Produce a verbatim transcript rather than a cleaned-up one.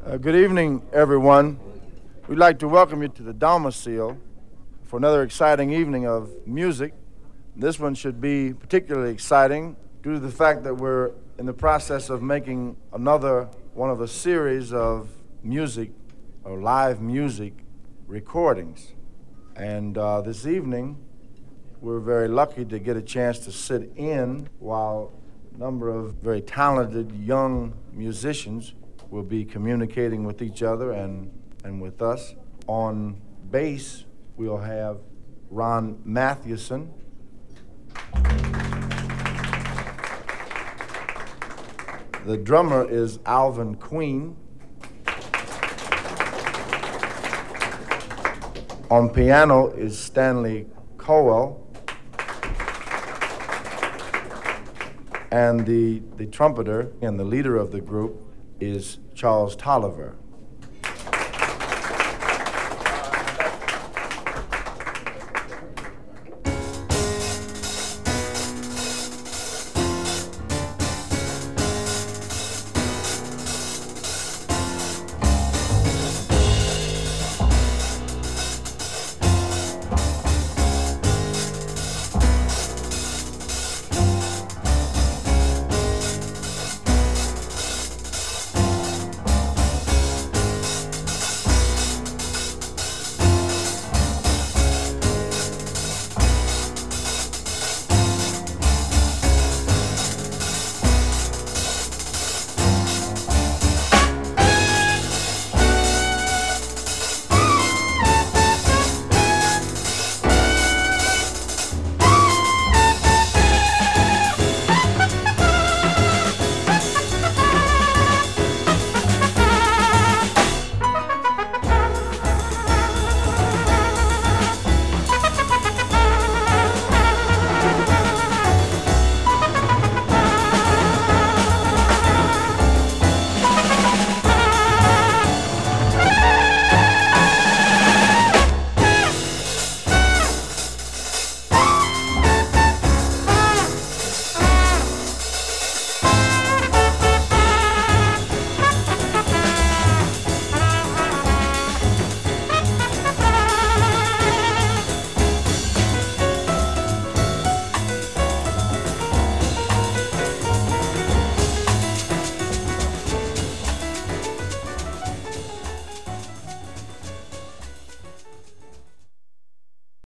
Uh, good evening, everyone. We'd like to welcome you to the Domicile for another exciting evening of music. This one should be particularly exciting due to the fact that we're in the process of making another one of a series of music or live music recordings. And uh, this evening, we're very lucky to get a chance to sit in while a number of very talented young musicians will be communicating with each other and, and with us. On bass, we'll have Ron Mathewson. The drummer is Alvin Queen. On piano is Stanley Cowell. And the, the trumpeter and the leader of the group is Charles Tolliver.